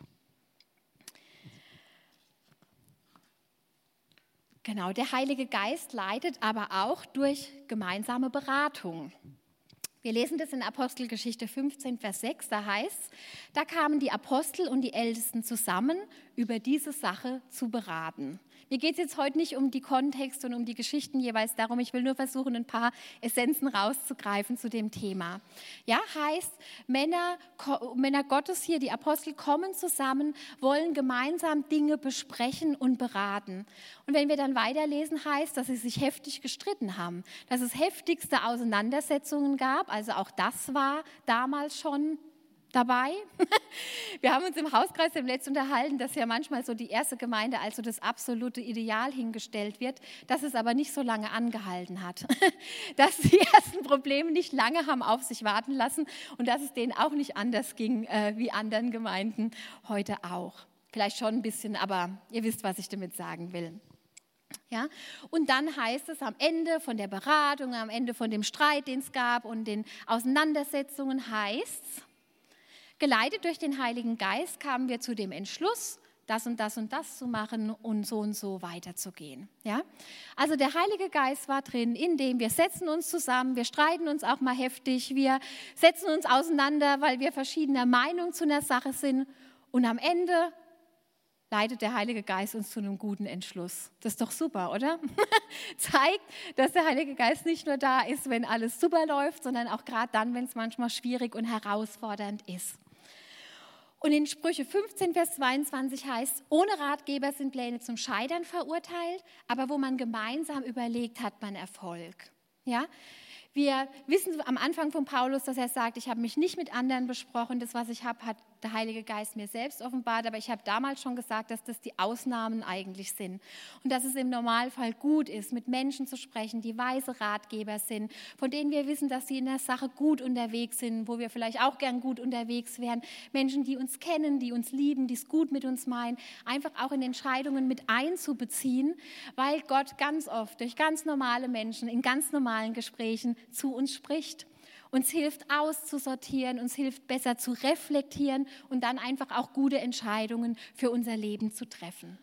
Genau, der Heilige Geist leitet aber auch durch gemeinsame Beratung. Wir lesen das in Apostelgeschichte 15, Vers 6, da heißt es, da kamen die Apostel und die Ältesten zusammen, über diese Sache zu beraten. Mir geht es jetzt heute nicht um die Kontexte und um die Geschichten jeweils darum, ich will nur versuchen, ein paar Essenzen rauszugreifen zu dem Thema. Ja, heißt, Männer Gottes hier, die Apostel kommen zusammen, wollen gemeinsam Dinge besprechen und beraten. Und wenn wir dann weiterlesen, heißt, dass sie sich heftig gestritten haben, dass es heftigste Auseinandersetzungen gab, also auch das war damals schon dabei. Wir haben uns im Hauskreis im Letzten unterhalten, dass ja manchmal so die erste Gemeinde als so das absolute Ideal hingestellt wird, dass es aber nicht so lange angehalten hat. Dass die ersten Probleme nicht lange haben auf sich warten lassen und dass es denen auch nicht anders ging wie anderen Gemeinden heute auch. Vielleicht schon ein bisschen, aber ihr wisst, was ich damit sagen will. Ja? Und dann heißt es am Ende von der Beratung, am Ende von dem Streit, den es gab und den Auseinandersetzungen heißt es, geleitet durch den Heiligen Geist kamen wir zu dem Entschluss, das und das und das zu machen und so weiterzugehen. Ja? Also der Heilige Geist war drin, indem wir setzen uns zusammen, wir streiten uns auch mal heftig, wir setzen uns auseinander, weil wir verschiedener Meinung zu einer Sache sind und am Ende leitet der Heilige Geist uns zu einem guten Entschluss. Das ist doch super, oder? Zeigt, dass der Heilige Geist nicht nur da ist, wenn alles super läuft, sondern auch gerade dann, wenn es manchmal schwierig und herausfordernd ist. Und in Sprüche 15, Vers 22 heißt, ohne Ratgeber sind Pläne zum Scheitern verurteilt, aber wo man gemeinsam überlegt, hat man Erfolg. Ja? Wir wissen am Anfang von Paulus, dass er sagt, ich habe mich nicht mit anderen besprochen, das, was ich habe, hat der Heilige Geist mir selbst offenbart, aber ich habe damals schon gesagt, dass das die Ausnahmen eigentlich sind und dass es im Normalfall gut ist, mit Menschen zu sprechen, die weise Ratgeber sind, von denen wir wissen, dass sie in der Sache gut unterwegs sind, wo wir vielleicht auch gern gut unterwegs wären, Menschen, die uns kennen, die uns lieben, die es gut mit uns meinen, einfach auch in Entscheidungen mit einzubeziehen, weil Gott ganz oft durch ganz normale Menschen in ganz normalen Gesprächen zu uns spricht. Uns hilft auszusortieren, uns hilft besser zu reflektieren und dann einfach auch gute Entscheidungen für unser Leben zu treffen.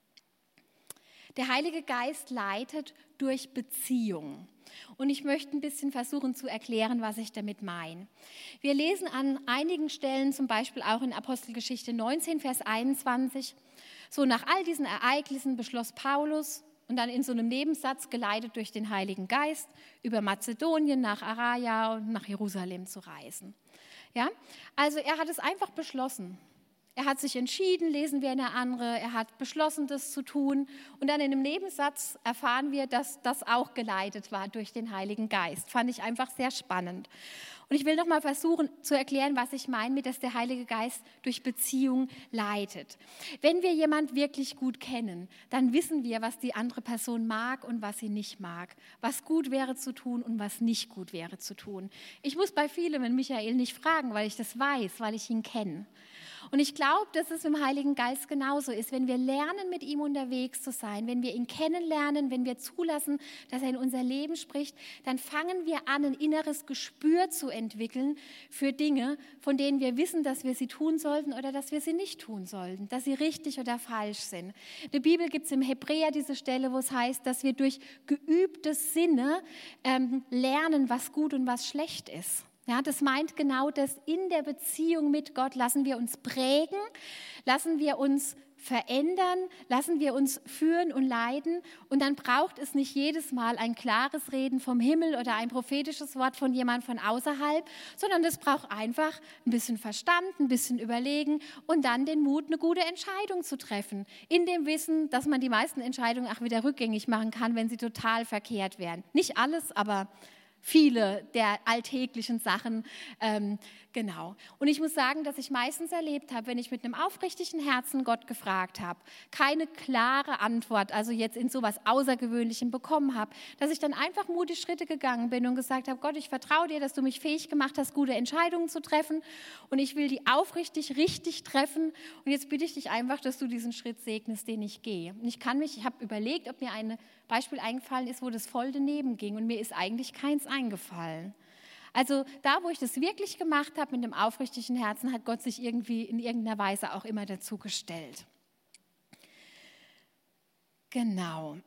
Der Heilige Geist leitet durch Beziehung. Und ich möchte ein bisschen versuchen zu erklären, was ich damit meine. Wir lesen an einigen Stellen, zum Beispiel auch in Apostelgeschichte 19, Vers 21, so nach all diesen Ereignissen beschloss Paulus, und dann in so einem Nebensatz geleitet durch den Heiligen Geist über Mazedonien nach Araia und nach Jerusalem zu reisen. Ja? Also er hat es einfach beschlossen. Er hat sich entschieden, lesen wir eine andere, er hat beschlossen, das zu tun. Und dann in einem Nebensatz erfahren wir, dass das auch geleitet war durch den Heiligen Geist. Fand ich einfach sehr spannend. Und ich will noch mal versuchen zu erklären, was ich meine mit, dass der Heilige Geist durch Beziehung leitet. Wenn wir jemanden wirklich gut kennen, dann wissen wir, was die andere Person mag und was sie nicht mag. Was gut wäre zu tun und was nicht gut wäre zu tun. Ich muss bei vielem in Michael nicht fragen, weil ich das weiß, weil ich ihn kenne. Und ich glaube, dass es mit dem Heiligen Geist genauso ist. Wenn wir lernen, mit ihm unterwegs zu sein, wenn wir ihn kennenlernen, wenn wir zulassen, dass er in unser Leben spricht, dann fangen wir an, ein inneres Gespür zu entwickeln für Dinge, von denen wir wissen, dass wir sie tun sollten oder dass wir sie nicht tun sollten, dass sie richtig oder falsch sind. In der Bibel gibt es im Hebräer diese Stelle, wo es heißt, dass wir durch geübte Sinne lernen, was gut und was schlecht ist. Ja, das meint genau das, in der Beziehung mit Gott lassen wir uns prägen, lassen wir uns verändern, lassen wir uns führen und leiten. Und dann braucht es nicht jedes Mal ein klares Reden vom Himmel oder ein prophetisches Wort von jemand von außerhalb, sondern es braucht einfach ein bisschen Verstand, ein bisschen Überlegen und dann den Mut, eine gute Entscheidung zu treffen. In dem Wissen, dass man die meisten Entscheidungen auch wieder rückgängig machen kann, wenn sie total verkehrt wären. Nicht alles, aber viele der alltäglichen Sachen, genau. Und ich muss sagen, dass ich meistens erlebt habe, wenn ich mit einem aufrichtigen Herzen Gott gefragt habe, keine klare Antwort, also jetzt in sowas Außergewöhnlichem bekommen habe, dass ich dann einfach mutig Schritte gegangen bin und gesagt habe, Gott, ich vertraue dir, dass du mich fähig gemacht hast, gute Entscheidungen zu treffen und ich will die aufrichtig, richtig treffen und jetzt bitte ich dich einfach, dass du diesen Schritt segnest, den ich gehe. Und ich habe überlegt, ob mir ein Beispiel eingefallen ist, wo das voll daneben ging und mir ist eigentlich keins eingefallen. Also da, wo ich das wirklich gemacht habe mit dem aufrichtigen Herzen, hat Gott sich irgendwie in irgendeiner Weise auch immer dazu gestellt. Genau.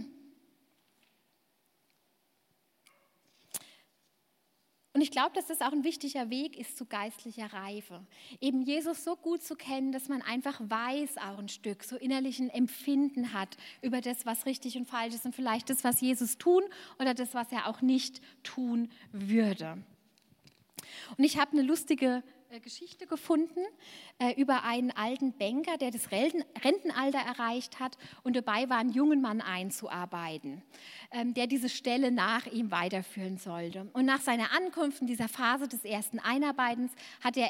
Und ich glaube, dass das auch ein wichtiger Weg ist zu geistlicher Reife. Eben Jesus so gut zu kennen, dass man einfach weiß auch ein Stück, so innerlichen Empfinden hat über das, was richtig und falsch ist und vielleicht das, was Jesus tun oder das, was er auch nicht tun würde. Und ich habe eine lustige Geschichte gefunden über einen alten Banker, der das Rentenalter erreicht hat und dabei war, einen jungen Mann einzuarbeiten, der diese Stelle nach ihm weiterführen sollte. Und nach seiner Ankunft in dieser Phase des ersten Einarbeitens hat der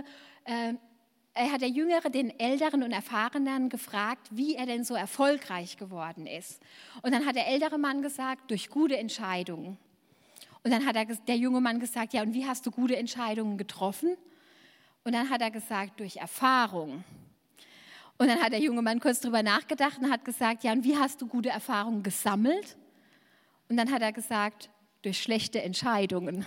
Jüngere den Älteren und Erfahrenen gefragt, wie er denn so erfolgreich geworden ist. Und dann hat der ältere Mann gesagt, durch gute Entscheidungen. Und dann hat der junge Mann gesagt, ja, und wie hast du gute Entscheidungen getroffen? Und dann hat er gesagt, durch Erfahrung. Und dann hat der junge Mann kurz drüber nachgedacht und hat gesagt, ja, und wie hast du gute Erfahrungen gesammelt? Und dann hat er gesagt, durch schlechte Entscheidungen.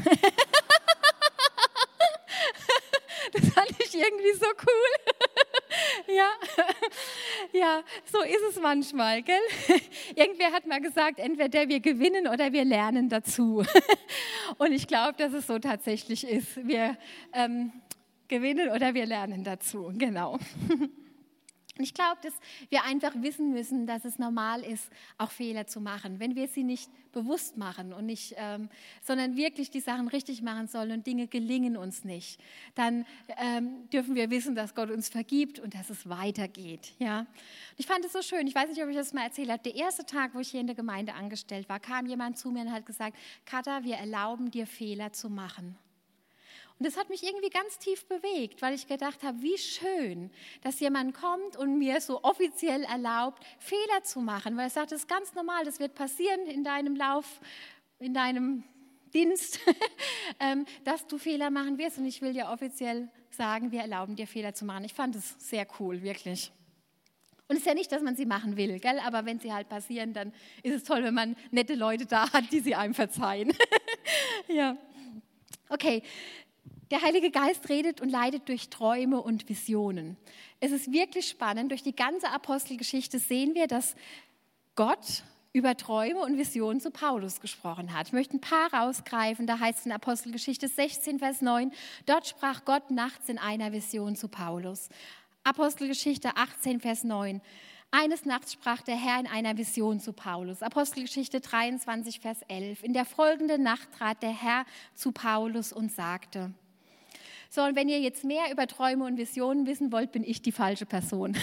Das fand ich irgendwie so cool. Ja, so ist es manchmal, gell? Irgendwer hat mal gesagt, entweder wir gewinnen oder wir lernen dazu. Und ich glaube, dass es so tatsächlich ist. Wir gewinnen oder wir lernen dazu, genau. Und ich glaube, dass wir einfach wissen müssen, dass es normal ist, auch Fehler zu machen. Wenn wir sie nicht bewusst machen und nicht, sondern wirklich die Sachen richtig machen sollen und Dinge gelingen uns nicht, dann dürfen wir wissen, dass Gott uns vergibt und dass es weitergeht. Ja? Und ich fand es so schön, ich weiß nicht, ob ich das mal erzählt habe, der erste Tag, wo ich hier in der Gemeinde angestellt war, kam jemand zu mir und hat gesagt, Katha, wir erlauben dir Fehler zu machen. Und das hat mich irgendwie ganz tief bewegt, weil ich gedacht habe, wie schön, dass jemand kommt und mir so offiziell erlaubt, Fehler zu machen. Weil er sagt, das ist ganz normal, das wird passieren in deinem Lauf, in deinem Dienst, dass du Fehler machen wirst. Und ich will dir offiziell sagen, wir erlauben dir Fehler zu machen. Ich fand es sehr cool, wirklich. Und es ist ja nicht, dass man sie machen will, gell? Aber wenn sie halt passieren, dann ist es toll, wenn man nette Leute da hat, die sie einem verzeihen. Ja, okay. Der Heilige Geist redet und leitet durch Träume und Visionen. Es ist wirklich spannend. Durch die ganze Apostelgeschichte sehen wir, dass Gott über Träume und Visionen zu Paulus gesprochen hat. Ich möchte ein paar rausgreifen. Da heißt es in Apostelgeschichte 16, Vers 9, dort sprach Gott nachts in einer Vision zu Paulus. Apostelgeschichte 18, Vers 9. Eines Nachts sprach der Herr in einer Vision zu Paulus. Apostelgeschichte 23, Vers 11. In der folgenden Nacht trat der Herr zu Paulus und sagte: So, und wenn ihr jetzt mehr über Träume und Visionen wissen wollt, bin ich die falsche Person.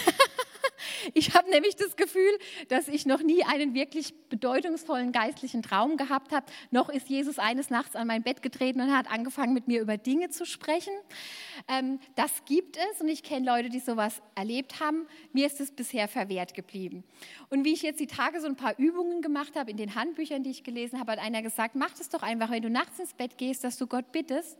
Ich habe nämlich das Gefühl, dass ich noch nie einen wirklich bedeutungsvollen geistlichen Traum gehabt habe. Noch ist Jesus eines Nachts an mein Bett getreten und hat angefangen, mit mir über Dinge zu sprechen. Das gibt es und ich kenne Leute, die sowas erlebt haben. Mir ist es bisher verwehrt geblieben. Und wie ich jetzt die Tage so ein paar Übungen gemacht habe in den Handbüchern, die ich gelesen habe, hat einer gesagt, mach das doch einfach, wenn du nachts ins Bett gehst, dass du Gott bittest: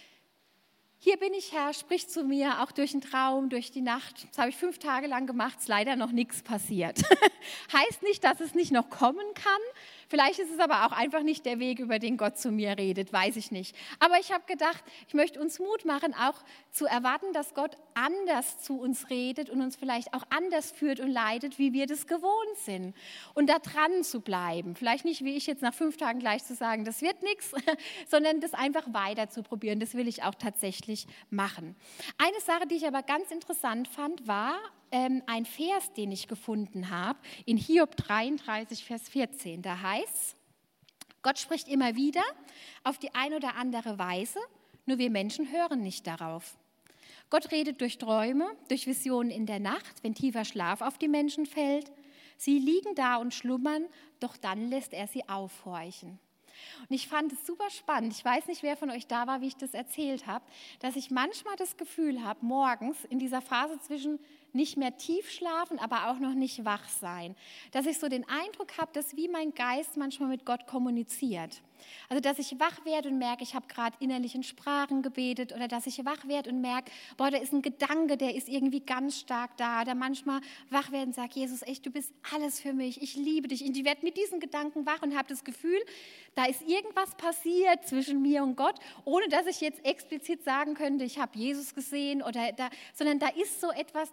Hier bin ich, Herr, sprich zu mir, auch durch den Traum, durch die Nacht. Das habe ich 5 Tage lang gemacht, ist leider noch nichts passiert. Heißt nicht, dass es nicht noch kommen kann. Vielleicht ist es aber auch einfach nicht der Weg, über den Gott zu mir redet, weiß ich nicht. Aber ich habe gedacht, ich möchte uns Mut machen, auch zu erwarten, dass Gott anders zu uns redet und uns vielleicht auch anders führt und leitet, wie wir das gewohnt sind. Und da dran zu bleiben. Vielleicht nicht, wie ich jetzt nach 5 Tagen gleich zu sagen, das wird nichts, sondern das einfach weiter zu probieren. Das will ich auch tatsächlich machen. Eine Sache, die ich aber ganz interessant fand, war ein Vers, den ich gefunden habe, in Hiob 33, Vers 14. Da heißt: Gott spricht immer wieder auf die eine oder andere Weise, nur wir Menschen hören nicht darauf. Gott redet durch Träume, durch Visionen in der Nacht, wenn tiefer Schlaf auf die Menschen fällt. Sie liegen da und schlummern, doch dann lässt er sie aufhorchen. Und ich fand es super spannend. Ich weiß nicht, wer von euch da war, wie ich das erzählt habe, dass ich manchmal das Gefühl habe, morgens in dieser Phase zwischen nicht mehr tief schlafen, aber auch noch nicht wach sein, dass ich so den Eindruck habe, dass wie mein Geist manchmal mit Gott kommuniziert. Also, dass ich wach werde und merke, ich habe gerade innerlich in Sprachen gebetet, oder dass ich wach werde und merke, boah, da ist ein Gedanke, der ist irgendwie ganz stark da. Oder manchmal wach werden und sage, Jesus, echt, du bist alles für mich, ich liebe dich. Und ich werde mit diesen Gedanken wach und habe das Gefühl, da ist irgendwas passiert zwischen mir und Gott, ohne dass ich jetzt explizit sagen könnte, ich habe Jesus gesehen, sondern da ist so etwas,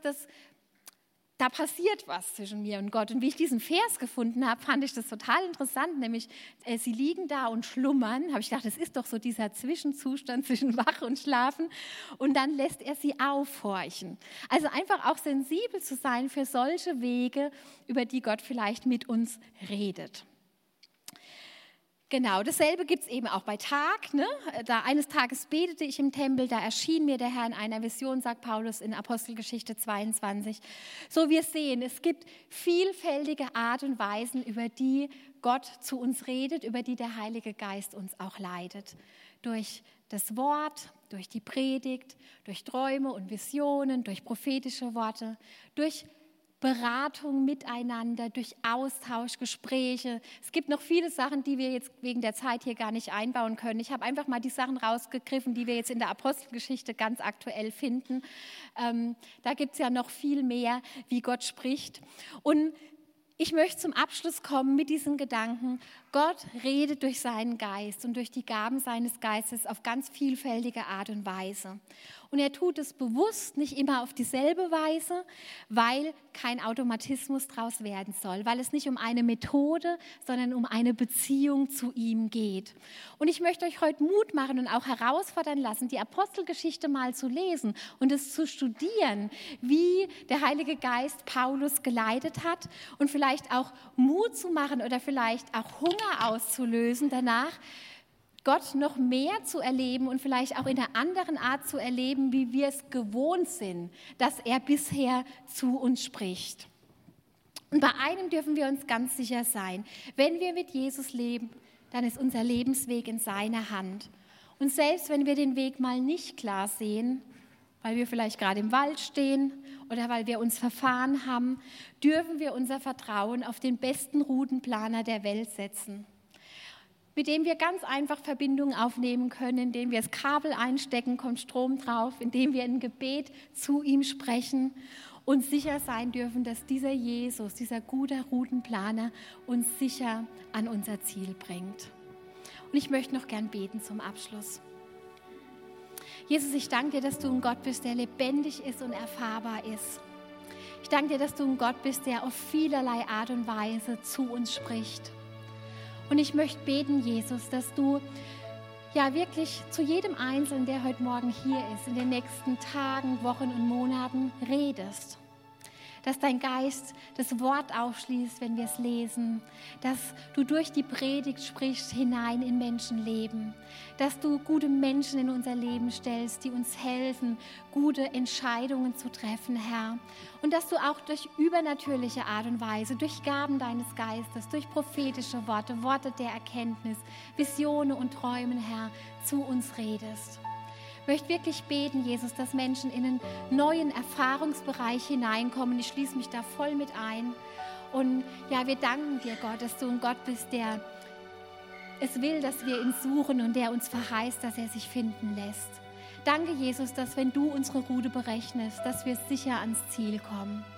da passiert was zwischen mir und Gott. Und wie ich diesen Vers gefunden habe, fand ich das total interessant, nämlich sie liegen da und schlummern. Habe ich gedacht, das ist doch so dieser Zwischenzustand zwischen Wach und Schlafen. Und dann lässt er sie aufhorchen. Also einfach auch sensibel zu sein für solche Wege, über die Gott vielleicht mit uns redet. Genau, dasselbe gibt es eben auch bei Tag. Ne? Da eines Tages betete ich im Tempel, da erschien mir der Herr in einer Vision, sagt Paulus in Apostelgeschichte 22. So, wir sehen, es gibt vielfältige Art und Weisen, über die Gott zu uns redet, über die der Heilige Geist uns auch leitet. Durch das Wort, durch die Predigt, durch Träume und Visionen, durch prophetische Worte, durch Beratung miteinander, durch Austausch, Gespräche. Es gibt noch viele Sachen, die wir jetzt wegen der Zeit hier gar nicht einbauen können. Ich habe einfach mal die Sachen rausgegriffen, die wir jetzt in der Apostelgeschichte ganz aktuell finden. Da gibt es ja noch viel mehr, wie Gott spricht. Und ich möchte zum Abschluss kommen mit diesen Gedanken. Gott redet durch seinen Geist und durch die Gaben seines Geistes auf ganz vielfältige Art und Weise. Und er tut es bewusst, nicht immer auf dieselbe Weise, weil kein Automatismus daraus werden soll, weil es nicht um eine Methode, sondern um eine Beziehung zu ihm geht. Und ich möchte euch heute Mut machen und auch herausfordern lassen, die Apostelgeschichte mal zu lesen und es zu studieren, wie der Heilige Geist Paulus geleitet hat und vielleicht auch Mut zu machen oder vielleicht auch Hunger auszulösen danach, Gott noch mehr zu erleben und vielleicht auch in einer anderen Art zu erleben, wie wir es gewohnt sind, dass er bisher zu uns spricht. Und bei einem dürfen wir uns ganz sicher sein: Wenn wir mit Jesus leben, dann ist unser Lebensweg in seiner Hand. Und selbst wenn wir den Weg mal nicht klar sehen, weil wir vielleicht gerade im Wald stehen oder weil wir uns verfahren haben, dürfen wir unser Vertrauen auf den besten Routenplaner der Welt setzen, mit dem wir ganz einfach Verbindungen aufnehmen können, indem wir das Kabel einstecken, kommt Strom drauf, indem wir in Gebet zu ihm sprechen und sicher sein dürfen, dass dieser Jesus, dieser gute Routenplaner, uns sicher an unser Ziel bringt. Und ich möchte noch gern beten zum Abschluss. Jesus, ich danke dir, dass du ein Gott bist, der lebendig ist und erfahrbar ist. Ich danke dir, dass du ein Gott bist, der auf vielerlei Art und Weise zu uns spricht. Und ich möchte beten, Jesus, dass du ja wirklich zu jedem Einzelnen, der heute Morgen hier ist, in den nächsten Tagen, Wochen und Monaten redest. dass dein Geist das Wort aufschließt, wenn wir es lesen, dass du durch die Predigt sprichst hinein in Menschenleben, dass du gute Menschen in unser Leben stellst, die uns helfen, gute Entscheidungen zu treffen, Herr. Und dass du auch durch übernatürliche Art und Weise, durch Gaben deines Geistes, durch prophetische Worte, Worte der Erkenntnis, Visionen und Träumen, Herr, zu uns redest. Ich möchte wirklich beten, Jesus, dass Menschen in einen neuen Erfahrungsbereich hineinkommen. Ich schließe mich da voll mit ein. Und ja, wir danken dir, Gott, dass du ein Gott bist, der es will, dass wir ihn suchen und der uns verheißt, dass er sich finden lässt. Danke, Jesus, dass wenn du unsere Route berechnest, dass wir sicher ans Ziel kommen.